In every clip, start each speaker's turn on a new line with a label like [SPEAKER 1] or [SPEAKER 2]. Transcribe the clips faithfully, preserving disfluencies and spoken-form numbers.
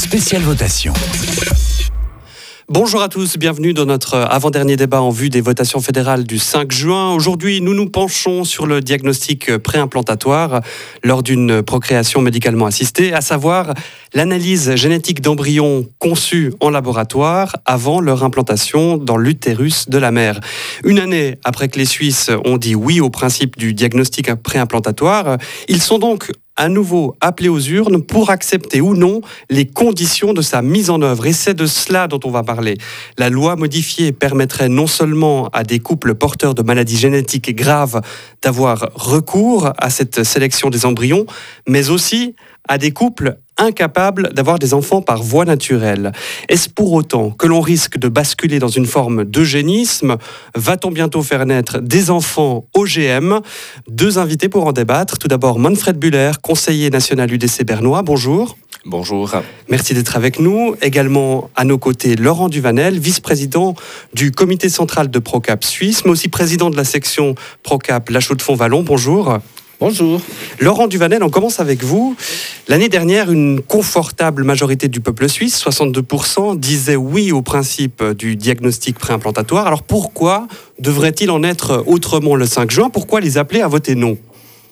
[SPEAKER 1] spéciale votation.
[SPEAKER 2] Bonjour à tous, bienvenue dans notre avant-dernier débat en vue des votations fédérales du cinq juin. Aujourd'hui, nous nous penchons sur le diagnostic préimplantatoire lors d'une procréation médicalement assistée, à savoir l'analyse génétique d'embryons conçus en laboratoire avant leur implantation dans l'utérus de la mère. Une année après que les Suisses ont dit oui au principe du diagnostic préimplantatoire, ils sont donc à nouveau appelé aux urnes pour accepter ou non les conditions de sa mise en œuvre. Et c'est de cela dont on va parler. La loi modifiée permettrait non seulement à des couples porteurs de maladies génétiques graves d'avoir recours à cette sélection des embryons, mais aussi à des couples incapables d'avoir des enfants par voie naturelle. Est-ce pour autant que l'on risque de basculer dans une forme d'eugénisme ? Va-t-on bientôt faire naître des enfants O G M ? Deux invités pour en débattre. Tout d'abord, Manfred Buller, conseiller national U D C bernois. Bonjour.
[SPEAKER 3] Bonjour.
[SPEAKER 2] Merci d'être avec nous. Également à nos côtés, Laurent Duvanel, vice-président du comité central de Procap Suisse, mais aussi président de la section Procap La Chaux-de-Fonds-Vallon. Bonjour.
[SPEAKER 4] Bonjour.
[SPEAKER 2] Laurent Duvanel, on commence avec vous. L'année dernière, une confortable majorité du peuple suisse, soixante-deux pour cent, disait oui au principe du diagnostic préimplantatoire. Alors pourquoi devrait-il en être autrement le cinq juin ? Pourquoi les appeler à voter non ?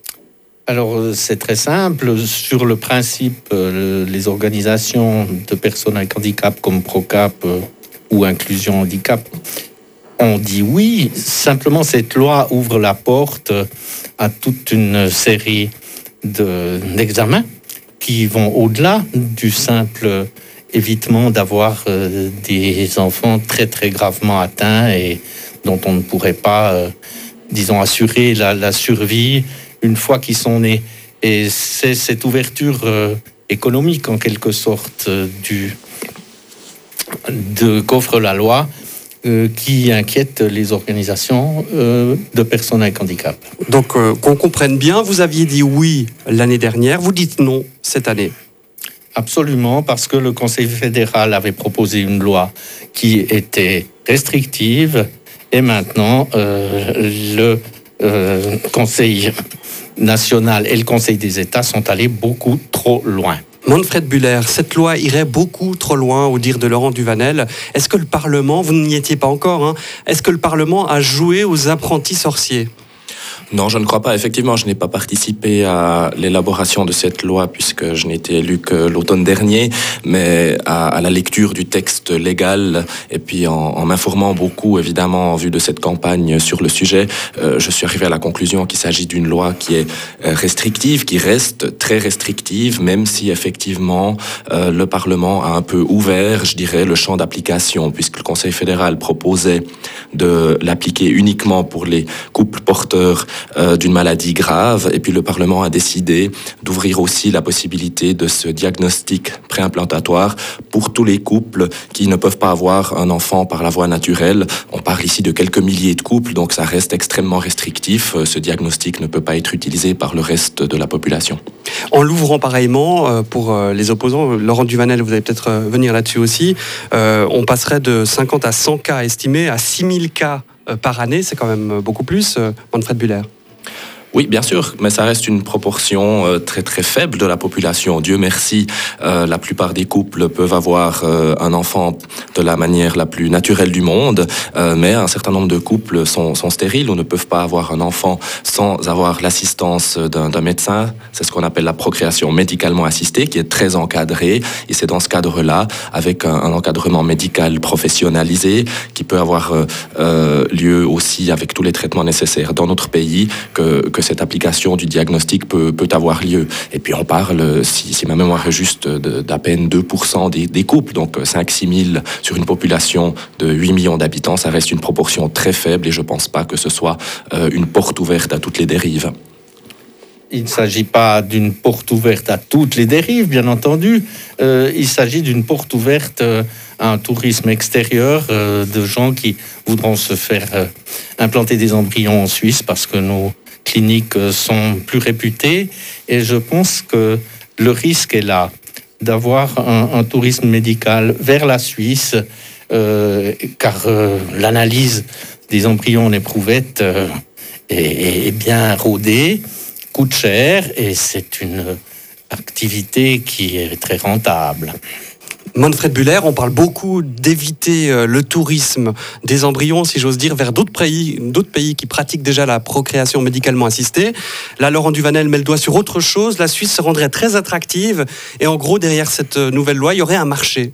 [SPEAKER 4] Alors c'est très simple. Sur le principe, les organisations de personnes avec handicap comme Procap ou Inclusion Handicap ont dit oui. Simplement, cette loi ouvre la porte à toute une série de, d'examens qui vont au-delà du simple évitement d'avoir euh, des enfants très très gravement atteints et dont on ne pourrait pas, euh, disons, assurer la, la survie une fois qu'ils sont nés. Et c'est cette ouverture euh, économique en quelque sorte euh, du, de, qu'offre la loi Euh, qui inquiète les organisations euh, de personnes avec handicap.
[SPEAKER 2] Donc, euh, qu'on comprenne bien, vous aviez dit oui l'année dernière, vous dites non cette année.
[SPEAKER 4] Absolument, parce que le Conseil fédéral avait proposé une loi qui était restrictive et maintenant euh, le euh, Conseil national et le Conseil des États sont allés beaucoup trop loin.
[SPEAKER 2] Manfred Buller, cette loi irait beaucoup trop loin, au dire de Laurent Duvanel. Est-ce que le Parlement, vous n'y étiez pas encore, hein, est-ce que le Parlement a joué aux apprentis sorciers ?
[SPEAKER 3] Non, je ne crois pas. Effectivement, je n'ai pas participé à l'élaboration de cette loi puisque je n'ai été élu que l'automne dernier, mais à, à la lecture du texte légal et puis en, en m'informant beaucoup, évidemment, en vue de cette campagne sur le sujet, euh, je suis arrivé à la conclusion qu'il s'agit d'une loi qui est restrictive, qui reste très restrictive, même si effectivement euh, le Parlement a un peu ouvert, je dirais, le champ d'application, puisque le Conseil fédéral proposait de l'appliquer uniquement pour les couples porteurs Euh, d'une maladie grave, et puis le Parlement a décidé d'ouvrir aussi la possibilité de ce diagnostic préimplantatoire pour tous les couples qui ne peuvent pas avoir un enfant par la voie naturelle. On parle ici de quelques milliers de couples, donc ça reste extrêmement restrictif. Ce diagnostic ne peut pas être utilisé par le reste de la population.
[SPEAKER 2] En l'ouvrant pareillement, pour les opposants, Laurent Duvanel, vous allez peut-être venir là-dessus aussi, euh, on passerait de cinquante à cent cas estimés à six mille cas par année, c'est quand même beaucoup plus, Manfred Buller.
[SPEAKER 3] Oui, bien sûr, mais ça reste une proportion euh, très très faible de la population. Dieu merci, euh, la plupart des couples peuvent avoir euh, un enfant de la manière la plus naturelle du monde, euh, mais un certain nombre de couples sont, sont stériles ou ne peuvent pas avoir un enfant sans avoir l'assistance d'un, d'un médecin. C'est ce qu'on appelle la procréation médicalement assistée, qui est très encadrée, et c'est dans ce cadre-là, avec un, un encadrement médical professionnalisé, qui peut avoir euh, euh, lieu aussi avec tous les traitements nécessaires dans notre pays, que, que cette application du diagnostic peut, peut avoir lieu. Et puis on parle, si, si ma mémoire est juste, de, d'à peine deux pour cent des, des couples, donc cinq à six mille sur une population de huit millions d'habitants, ça reste une proportion très faible et je ne pense pas que ce soit euh, une porte ouverte à toutes les dérives.
[SPEAKER 4] Il ne s'agit pas d'une porte ouverte à toutes les dérives, bien entendu. Euh, il s'agit d'une porte ouverte euh, à un tourisme extérieur euh, de gens qui voudront se faire euh, implanter des embryons en Suisse parce que nos cliniques sont plus réputées. Et je pense que le risque est là, d'avoir un, un tourisme médical vers la Suisse, euh, car euh, l'analyse des embryons en éprouvette euh, est, est bien rodée, coûte cher, et c'est une activité qui est très rentable.
[SPEAKER 2] Manfred Buller, on parle beaucoup d'éviter le tourisme des embryons, si j'ose dire, vers d'autres pays, d'autres pays qui pratiquent déjà la procréation médicalement assistée. Là, Laurent Duvanel met le doigt sur autre chose. La Suisse se rendrait très attractive et en gros, derrière cette nouvelle loi, il y aurait un marché.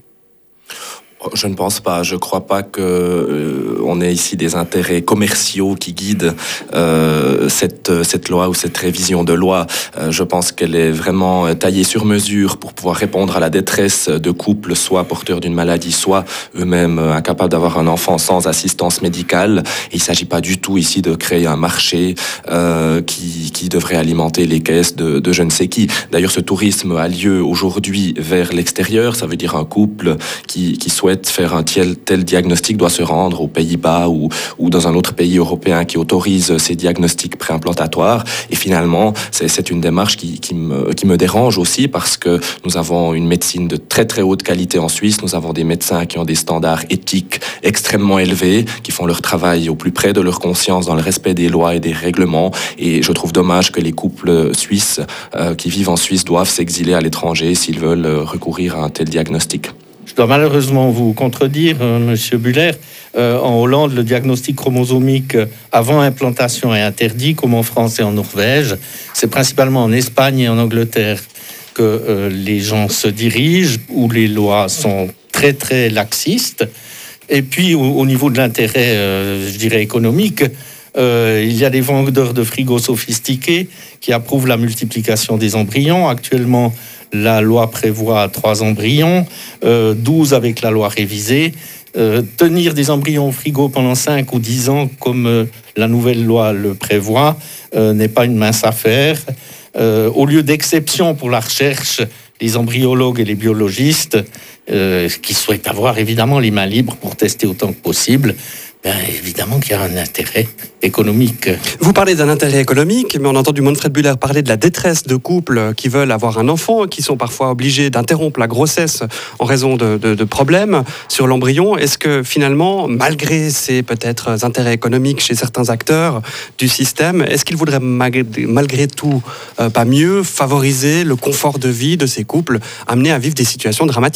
[SPEAKER 3] Je ne pense pas. Je ne crois pas qu'on euh, ait ici des intérêts commerciaux qui guident euh, cette, cette loi ou cette révision de loi. Euh, je pense qu'elle est vraiment taillée sur mesure pour pouvoir répondre à la détresse de couples, soit porteurs d'une maladie, soit eux-mêmes incapables d'avoir un enfant sans assistance médicale. Et il ne s'agit pas du tout ici de créer un marché euh, qui, qui devrait alimenter les caisses de, de je ne sais qui. D'ailleurs, ce tourisme a lieu aujourd'hui vers l'extérieur. Ça veut dire un couple qui, qui souhaite faire un tel, tel diagnostic doit se rendre aux Pays-Bas ou, ou dans un autre pays européen qui autorise ces diagnostics préimplantatoires. Et finalement, c'est, c'est une démarche qui, qui, me, qui me dérange aussi parce que nous avons une médecine de très très haute qualité en Suisse. Nous avons des médecins qui ont des standards éthiques extrêmement élevés, qui font leur travail au plus près de leur conscience dans le respect des lois et des règlements. Et je trouve dommage que les couples suisses euh, qui vivent en Suisse doivent s'exiler à l'étranger s'ils veulent recourir à un tel diagnostic.
[SPEAKER 4] Je dois malheureusement vous contredire, euh, Monsieur Buller. Euh, en Hollande, le diagnostic chromosomique avant implantation est interdit, comme en France et en Norvège. C'est principalement en Espagne et en Angleterre que euh, les gens se dirigent, où les lois sont très très laxistes. Et puis, au, au niveau de l'intérêt, euh, je dirais économique, euh, il y a des vendeurs de frigos sophistiqués qui approuvent la multiplication des embryons. Actuellement, la loi prévoit trois embryons, euh, douze avec la loi révisée. Euh, tenir des embryons au frigo pendant cinq ou dix ans, comme euh, la nouvelle loi le prévoit, euh, n'est pas une mince affaire. Euh, au lieu d'exception pour la recherche, les embryologues et les biologistes, euh, qui souhaitent avoir évidemment les mains libres pour tester autant que possible, ben, évidemment qu'il y a un intérêt économique.
[SPEAKER 2] Vous parlez d'un intérêt économique, mais on a entendu Manfred Buller parler de la détresse de couples qui veulent avoir un enfant, qui sont parfois obligés d'interrompre la grossesse en raison de, de, de problèmes sur l'embryon. Est-ce que finalement, malgré ces peut-être intérêts économiques chez certains acteurs du système, est-ce qu'ils voudraient malgré, malgré tout euh, pas mieux favoriser le confort de vie de ces couples amenés à vivre des situations dramatiques ?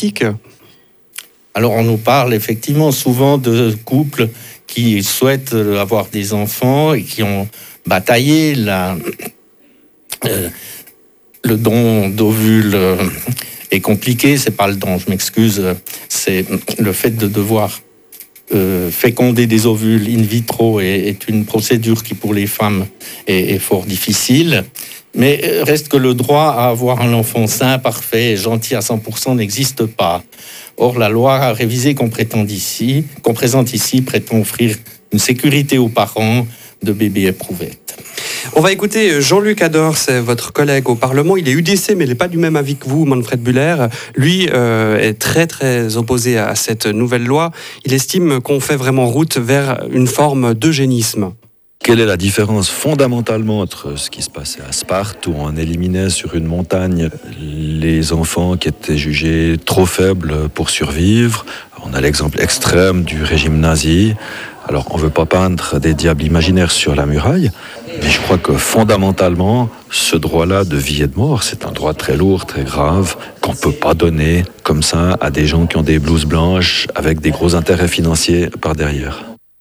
[SPEAKER 4] Alors on nous parle effectivement souvent de couples qui souhaitent avoir des enfants et qui ont bataillé la, euh, le don d'ovules euh, est compliqué. C'est pas le don, je m'excuse. C'est le fait de devoir euh, féconder des ovules in vitro est, est une procédure qui pour les femmes est, est fort difficile. Mais reste que le droit à avoir un enfant sain, parfait et gentil à cent pour cent n'existe pas. Or, la loi révisée qu'on prétend ici, qu'on présente ici, prétend offrir une sécurité aux parents de bébés éprouvettes.
[SPEAKER 2] On va écouter Jean-Luc Ador, c'est votre collègue au Parlement. Il est U D C, mais il n'est pas du même avis que vous, Manfred Buller. Lui euh, est très, très opposé à cette nouvelle loi. Il estime qu'on fait vraiment route vers une forme d'eugénisme.
[SPEAKER 1] Quelle est la différence fondamentalement entre ce qui se passait à Sparte, où on éliminait sur une montagne les enfants qui étaient jugés trop faibles pour survivre? On a l'exemple extrême du régime nazi. Alors, on ne veut pas peindre des diables imaginaires sur la muraille, mais je crois que fondamentalement, ce droit-là de vie et de mort, c'est un droit très lourd, très grave, qu'on ne peut pas donner comme ça à des gens qui ont des blouses blanches avec des gros intérêts financiers par derrière.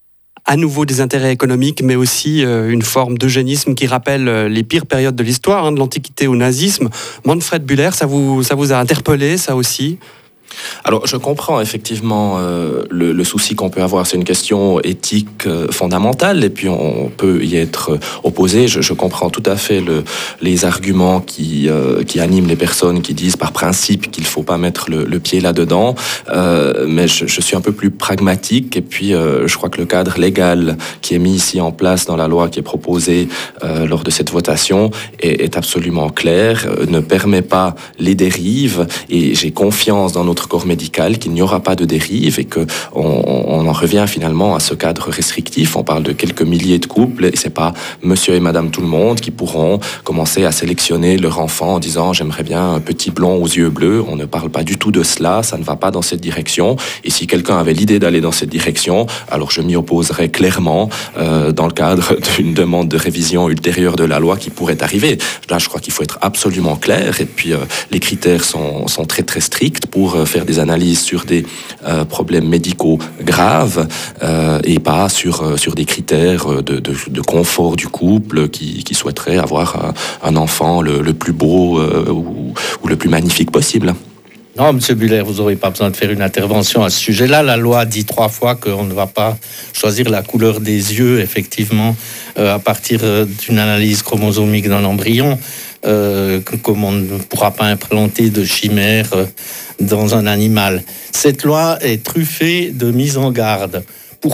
[SPEAKER 2] À nouveau des intérêts économiques, mais aussi euh, une forme d'eugénisme qui rappelle euh, les pires périodes de l'histoire, hein, de l'Antiquité au nazisme. Manfred Buller, ça vous, ça vous a interpellé, ça aussi ?
[SPEAKER 3] Alors, je comprends effectivement euh, le, le souci qu'on peut avoir. C'est une question éthique euh, fondamentale, et puis on, on peut y être opposé. Je, je comprends tout à fait le, les arguments qui, euh, qui animent les personnes qui disent par principe qu'il ne faut pas mettre le, le pied là-dedans. Euh, mais je, je suis un peu plus pragmatique, et puis euh, je crois que le cadre légal qui est mis ici en place dans la loi qui est proposée euh, lors de cette votation est, est absolument clair, euh, ne permet pas les dérives, et j'ai confiance dans notre corps médical qu'il n'y aura pas de dérive et que on, on en revient finalement à ce cadre restrictif. On parle de quelques milliers de couples et c'est pas monsieur et madame tout le monde qui pourront commencer à sélectionner leur enfant en disant j'aimerais bien un petit blond aux yeux bleus. On ne parle pas du tout de cela, ça ne va pas dans cette direction. Et si quelqu'un avait l'idée d'aller dans cette direction, alors je m'y opposerais clairement euh, dans le cadre d'une demande de révision ultérieure de la loi qui pourrait arriver. Là, je crois qu'il faut être absolument clair et puis euh, les critères sont, sont très très stricts pour euh, faire des analyses sur des euh, problèmes médicaux graves euh, et pas sur, euh, sur des critères de, de, de confort du couple qui, qui souhaiterait avoir un, un enfant le, le plus beau euh, ou, ou le plus magnifique possible.
[SPEAKER 4] Non, M. Buller, vous n'aurez pas besoin de faire une intervention à ce sujet-là. La loi dit trois fois qu'on ne va pas choisir la couleur des yeux, effectivement, euh, à partir d'une analyse chromosomique d'un embryon, euh, comme on ne pourra pas implanter de chimère euh, dans un animal. Cette loi est truffée de mise en garde. Pourquoi ?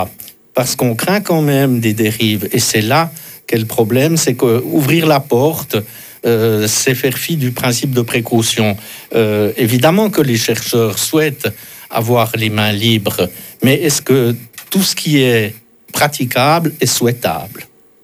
[SPEAKER 4] Parce qu'on craint quand même des dérives. Et c'est là qu'est le problème, c'est qu'ouvrir la porte, Euh, c'est faire fi du principe de précaution. Euh, évidemment que les chercheurs souhaitent avoir les mains libres, mais est-ce que tout ce qui est praticable est souhaitable ?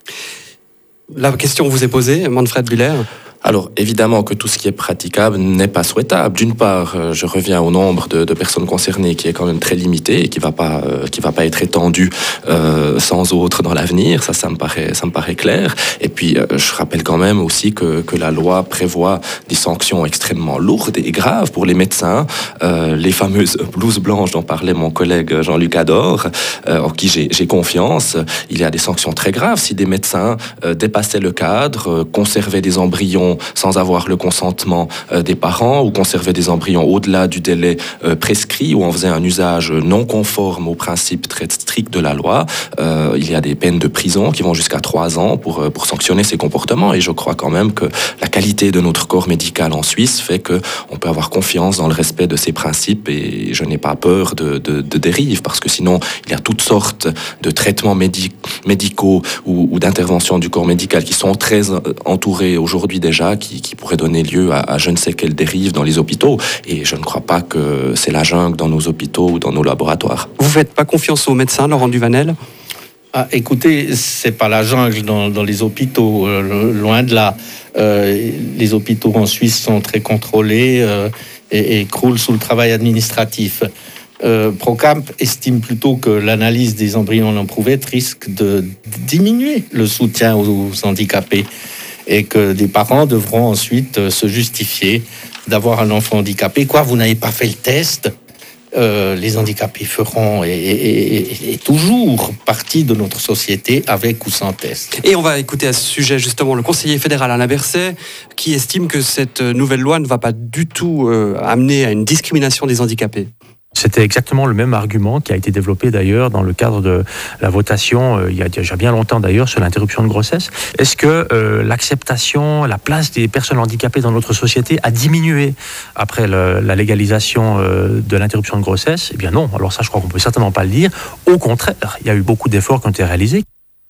[SPEAKER 2] La question vous est posée, Manfred Buller.
[SPEAKER 3] Alors, évidemment que tout ce qui est praticable n'est pas souhaitable. D'une part, euh, je reviens au nombre de, de personnes concernées qui est quand même très limité et qui va pas, euh, qui va pas être étendu euh, sans autre dans l'avenir. Ça, ça me paraît, ça me paraît clair. Et puis, euh, je rappelle quand même aussi que, que la loi prévoit des sanctions extrêmement lourdes et graves pour les médecins. Euh, les fameuses blouses blanches dont parlait mon collègue Jean-Luc Ador, euh, en qui j'ai, j'ai confiance. Il y a des sanctions très graves si des médecins euh, dépassaient le cadre, euh, conservaient des embryons sans avoir le consentement euh, des parents ou conserver des embryons au-delà du délai euh, prescrit ou en faisait un usage non conforme aux principes très stricts de la loi. Euh, il y a des peines de prison qui vont jusqu'à trois ans pour, pour sanctionner ces comportements et je crois quand même que la qualité de notre corps médical en Suisse fait qu'on peut avoir confiance dans le respect de ces principes et je n'ai pas peur de, de, de dérives parce que sinon il y a toutes sortes de traitements médic- médicaux ou, ou d'interventions du corps médical qui sont très entourés aujourd'hui déjà Qui, qui pourrait donner lieu à, à je ne sais quelle dérive dans les hôpitaux. Et je ne crois pas que c'est la jungle dans nos hôpitaux ou dans nos laboratoires.
[SPEAKER 2] Vous ne faites pas confiance aux médecins, Laurent Duvanel ?
[SPEAKER 4] Ah, écoutez, c'est pas la jungle dans, dans les hôpitaux, euh, loin de là. Euh, les hôpitaux en Suisse sont très contrôlés euh, et, et croulent sous le travail administratif. Euh, Procamp estime plutôt que l'analyse des embryons non prouvés risque de diminuer le soutien aux, aux handicapés. Et que des parents devront ensuite se justifier d'avoir un enfant handicapé. Quoi, vous n'avez pas fait le test ? euh, Les handicapés feront et, et, et, et toujours partie de notre société avec ou sans test.
[SPEAKER 2] Et on va écouter à ce sujet justement le conseiller fédéral Alain Berset qui estime que cette nouvelle loi ne va pas du tout euh, amener à une discrimination des handicapés.
[SPEAKER 5] C'était exactement le même argument qui a été développé d'ailleurs dans le cadre de la votation euh, il y a déjà bien longtemps d'ailleurs sur l'interruption de grossesse. Est-ce que euh, l'acceptation, la place des personnes handicapées dans notre société a diminué après le, la légalisation euh, de l'interruption de grossesse ? Eh bien non, alors ça je crois qu'on peut certainement pas le dire. Au contraire, il y a eu beaucoup d'efforts qui ont été réalisés.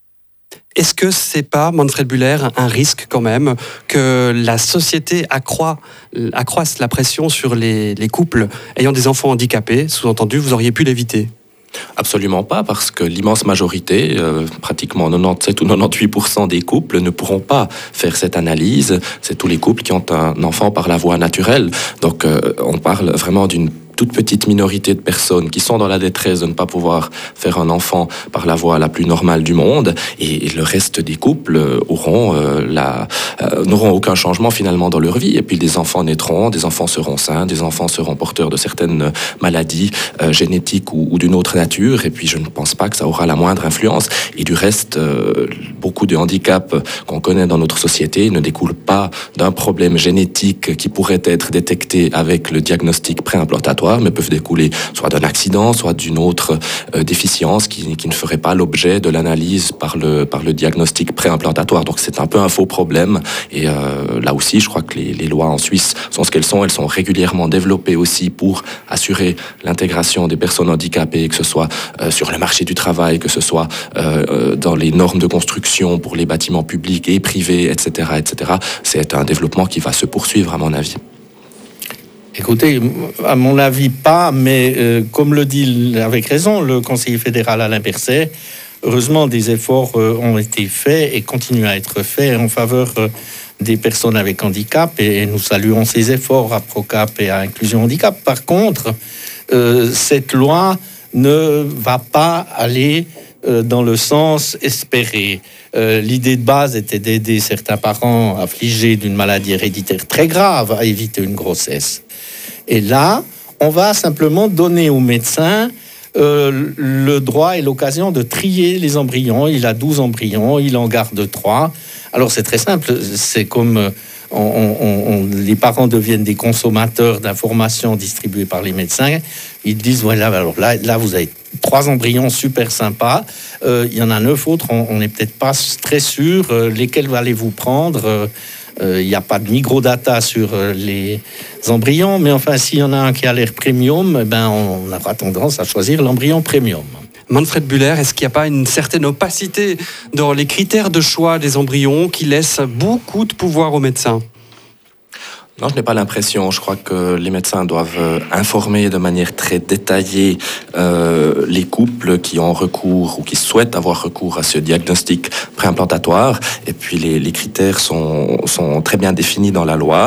[SPEAKER 2] Est-ce que c'est pas, Manfred Buller, un risque quand même que la société accroît, accroisse la pression sur les, les couples ayant des enfants handicapés ? Sous-entendu, vous auriez pu l'éviter.
[SPEAKER 3] Absolument pas, parce que l'immense majorité, euh, pratiquement quatre-vingt-dix-sept ou quatre-vingt-dix-huit pour cent des couples ne pourront pas faire cette analyse. C'est tous les couples qui ont un enfant par la voie naturelle. Donc euh, on parle vraiment d'une toute petite minorité de personnes qui sont dans la détresse de ne pas pouvoir faire un enfant par la voie la plus normale du monde, et, et le reste des couples auront euh, la, euh, n'auront aucun changement finalement dans leur vie. Et puis des enfants naîtront, des enfants seront sains, des enfants seront porteurs de certaines maladies euh, génétiques ou, ou d'une autre nature. Et puis je ne pense pas que ça aura la moindre influence. Et du reste, euh, beaucoup de handicaps qu'on connaît dans notre société ne découlent pas d'un problème génétique qui pourrait être détecté avec le diagnostic préimplantatoire, mais peuvent découler soit d'un accident, soit d'une autre euh, déficience qui, qui ne ferait pas l'objet de l'analyse par le, par le diagnostic préimplantatoire. Donc c'est un peu un faux problème. Et euh, là aussi, je crois que les, les lois en Suisse sont ce qu'elles sont. Elles sont régulièrement développées aussi pour assurer l'intégration des personnes handicapées, que ce soit euh, sur le marché du travail, que ce soit euh, dans les normes de construction pour les bâtiments publics et privés, et cetera, et cetera. C'est un développement qui va se poursuivre, à mon avis.
[SPEAKER 4] Écoutez, à mon avis pas, mais euh, comme le dit avec raison le conseiller fédéral Alain Berset, heureusement des efforts euh, ont été faits et continuent à être faits en faveur euh, des personnes avec handicap, et, et nous saluons ces efforts à Procap et à Inclusion Handicap. Par contre, euh, cette loi ne va pas aller euh, dans le sens espéré. Euh, l'idée de base était d'aider certains parents affligés d'une maladie héréditaire très grave à éviter une grossesse. Et là, on va simplement donner au médecin euh, le droit et l'occasion de trier les embryons. Il a douze embryons, il en garde trois. Alors c'est très simple, c'est comme euh, on, on, on, les parents deviennent des consommateurs d'informations distribuées par les médecins. Ils disent voilà, alors là, là vous avez trois embryons super sympas. Euh, il y en a neuf autres, on n'est peut-être pas très sûr. Euh, lesquels allez-vous prendre euh, Il n'y euh, a pas de microdata sur euh, les embryons, mais enfin, s'il y en a un qui a l'air premium, eh ben, on aura tendance à choisir l'embryon premium.
[SPEAKER 2] Manfred Bühler, est-ce qu'il n'y a pas une certaine opacité dans les critères de choix des embryons qui laissent beaucoup de pouvoir aux médecins ?
[SPEAKER 3] Non, je n'ai pas l'impression. Je crois que les médecins doivent informer de manière très détaillée euh, les couples qui ont recours ou qui souhaitent avoir recours à ce diagnostic préimplantatoire. Et puis les, les critères sont, sont très bien définis dans la loi.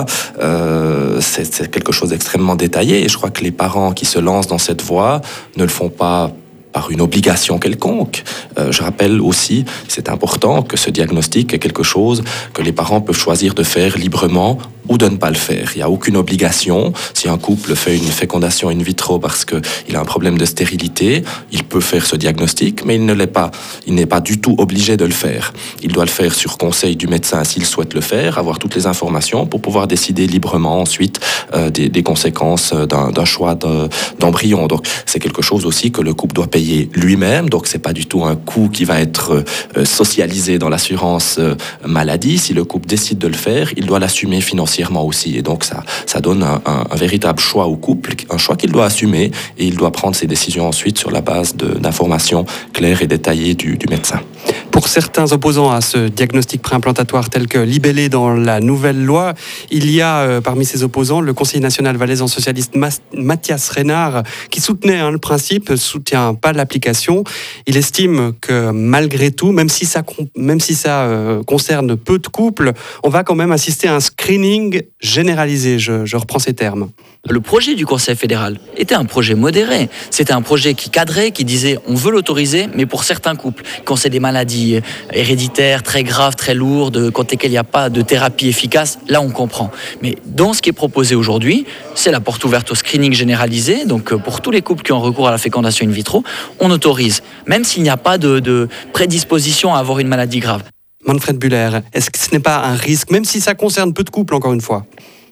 [SPEAKER 3] Euh, c'est, c'est quelque chose d'extrêmement détaillé. Et je crois que les parents qui se lancent dans cette voie ne le font pas par une obligation quelconque. Euh, je rappelle aussi, c'est important, que ce diagnostic est quelque chose que les parents peuvent choisir de faire librement ou de ne pas le faire. Il n'y a aucune obligation. Si un couple fait une fécondation in vitro parce qu'il a un problème de stérilité, il peut faire ce diagnostic, mais il ne l'est pas. Il n'est pas du tout obligé de le faire. Il doit le faire sur conseil du médecin s'il souhaite le faire, avoir toutes les informations pour pouvoir décider librement ensuite euh, des, des conséquences d'un, d'un choix de, d'embryon. Donc c'est quelque chose aussi que le couple doit payer lui-même. Donc c'est pas du tout un coût qui va être euh, socialisé dans l'assurance euh, maladie. Si le couple décide de le faire, il doit l'assumer financièrement aussi. Et donc, ça, ça donne un, un, un véritable choix au couple, un choix qu'il doit assumer, et il doit prendre ses décisions ensuite sur la base de, d'informations claires et détaillées du, du médecin.
[SPEAKER 2] Pour certains opposants à ce diagnostic préimplantatoire tel que libellé dans la nouvelle loi, il y a euh, parmi ces opposants le Conseil national valaisan socialiste Mas- Mathias Reynard qui soutenait hein, le principe, soutient pas l'application. Il estime que malgré tout, même si ça, même si ça euh, concerne peu de couples, on va quand même assister à un screening généralisé. Je, je reprends ces termes.
[SPEAKER 6] Le projet du Conseil fédéral était un projet modéré. C'était un projet qui cadrait, qui disait on veut l'autoriser, mais pour certains couples, quand c'est des maladies héréditaires, très graves, très lourdes, contre lesquelles il n'y a pas de thérapie efficace, là on comprend. Mais dans ce qui est proposé aujourd'hui, c'est la porte ouverte au screening généralisé. Donc pour tous les couples qui ont recours à la fécondation in vitro, on autorise, même s'il n'y a pas de, de prédisposition à avoir une maladie grave.
[SPEAKER 2] Manfred Bühler, est-ce que ce n'est pas un risque, même si ça concerne peu de couples, encore une fois ?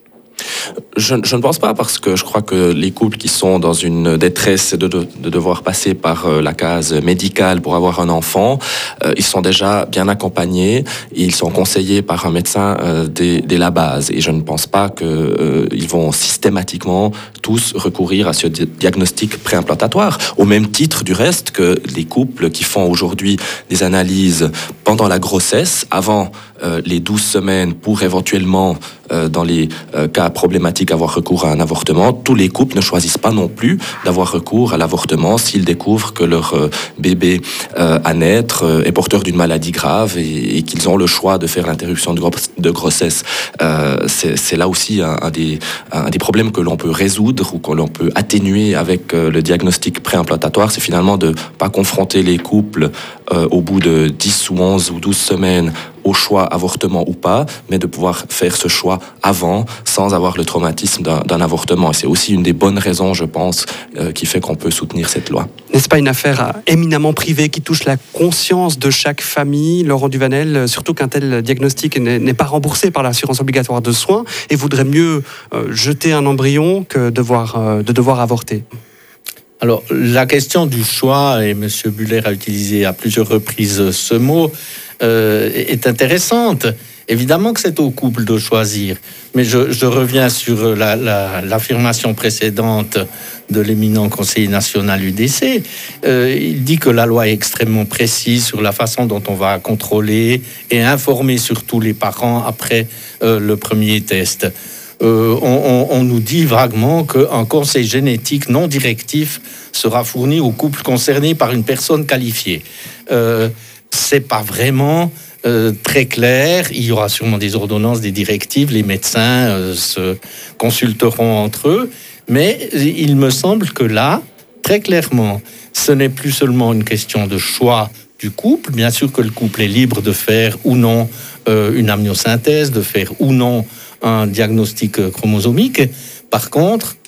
[SPEAKER 3] Je, je ne pense pas, parce que je crois que les couples qui sont dans une détresse de, de, de devoir passer par la case médicale pour avoir un enfant, euh, ils sont déjà bien accompagnés, et ils sont conseillés par un médecin euh, dès, dès la base. Et je ne pense pas qu'ils euh, vont systématiquement tous recourir à ce di- diagnostic préimplantatoire, au même titre du reste que les couples qui font aujourd'hui des analyses pendant la grossesse, avant euh, les douze semaines, pour éventuellement, euh, dans les euh, cas problématiques, avoir recours à un avortement. Tous les couples ne choisissent pas non plus d'avoir recours à l'avortement s'ils découvrent que leur euh, bébé euh, à naître euh, est porteur d'une maladie grave, et, et qu'ils ont le choix de faire l'interruption de, gro- de grossesse. Euh, c'est, c'est là aussi un, un, des, un des problèmes que l'on peut résoudre ou que l'on peut atténuer avec euh, le diagnostic préimplantatoire. C'est finalement de ne pas confronter les couples euh, au bout de dix ou onze ou douze semaines au choix avortement ou pas, mais de pouvoir faire ce choix avant, sans avoir le traumatisme d'un, d'un avortement. Et c'est aussi une des bonnes raisons, je pense, euh, qui fait qu'on peut soutenir cette loi.
[SPEAKER 2] N'est-ce pas une affaire éminemment privée qui touche la conscience de chaque famille, Laurent Duvanel, surtout qu'un tel diagnostic n'est, n'est pas remboursé par l'assurance obligatoire de soins et vaudrait mieux euh, jeter un embryon que devoir, euh, de devoir avorter?
[SPEAKER 4] Alors, la question du choix, et M. Bühler a utilisé à plusieurs reprises ce mot, euh, est intéressante. Évidemment que c'est au couple de choisir, mais je, je reviens sur la, la, l'affirmation précédente de l'éminent conseiller national U D C. Euh, il dit que la loi est extrêmement précise sur la façon dont on va contrôler et informer surtout les parents après euh, le premier test. Euh, on, on, on nous dit vaguement qu'un conseil génétique non directif sera fourni aux couples concernés par une personne qualifiée. Euh, c'est pas vraiment euh, très clair. Il y aura sûrement des ordonnances, des directives. Les médecins euh, se consulteront entre eux. Mais il me semble que là, très clairement, ce n'est plus seulement une question de choix du couple. Bien sûr que le couple est libre de faire ou non euh, une amniosynthèse, de faire ou non un diagnostic chromosomique. Par contre,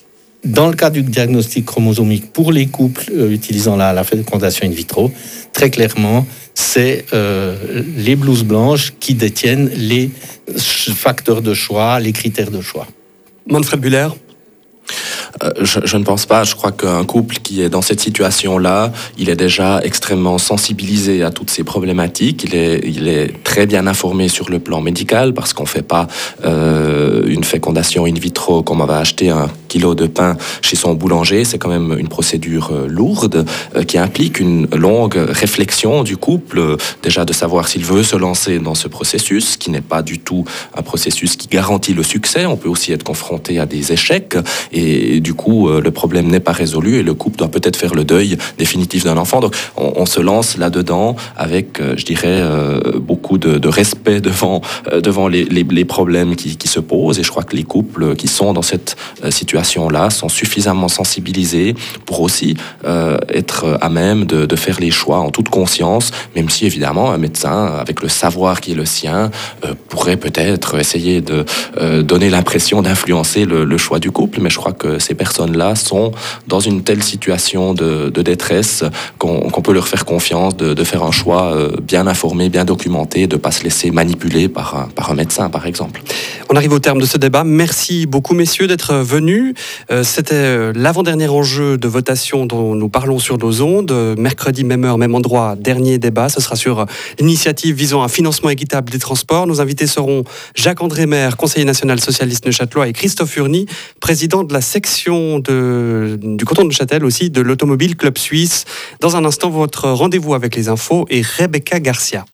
[SPEAKER 4] Dans le cas du diagnostic chromosomique pour les couples euh, utilisant la, la fécondation in vitro, très clairement, c'est euh, les blouses blanches qui détiennent les facteurs de choix, les critères de choix.
[SPEAKER 2] Manfred Bühler.
[SPEAKER 3] Euh, je, je ne pense pas. Je crois qu'un couple qui est dans cette situation-là, il est déjà extrêmement sensibilisé à toutes ces problématiques. Il est, il est très bien informé sur le plan médical parce qu'on ne fait pas euh, une fécondation in vitro comme on va acheter un kilo de pain chez son boulanger. C'est quand même une procédure euh, lourde euh, qui implique une longue réflexion du couple, euh, déjà de savoir s'il veut se lancer dans ce processus, qui n'est pas du tout un processus qui garantit le succès. On peut aussi être confronté à des échecs et du coup, euh, le problème n'est pas résolu et le couple doit peut-être faire le deuil définitif d'un enfant. Donc, on, on se lance là-dedans avec, euh, je dirais, euh, beaucoup de, de respect devant, euh, devant les, les, les problèmes qui, qui se posent. Et je crois que les couples qui sont dans cette euh, situation-là sont suffisamment sensibilisés pour aussi euh, être à même de, de faire les choix en toute conscience, même si, évidemment, un médecin, avec le savoir qui est le sien, euh, pourrait peut-être essayer de euh, donner l'impression d'influencer le, le choix du couple. Mais je crois que ces personnes-là sont dans une telle situation de, de détresse qu'on, qu'on peut leur faire confiance de, de faire un choix bien informé, bien documenté, de ne pas se laisser manipuler par un, par un médecin, par exemple.
[SPEAKER 2] On arrive au terme de ce débat. Merci beaucoup, messieurs, d'être venus. Euh, c'était l'avant-dernier enjeu de votation dont nous parlons sur nos ondes. Mercredi, même heure, même endroit, dernier débat. Ce sera sur l'initiative visant un financement équitable des transports. Nos invités seront Jacques-André Maire, conseiller national socialiste neuchâtelois, et Christophe Urny, président de la section de, du canton de Neuchâtel aussi, de l'Automobile Club Suisse. Dans un instant, votre rendez-vous avec les infos et Rebecca Garcia.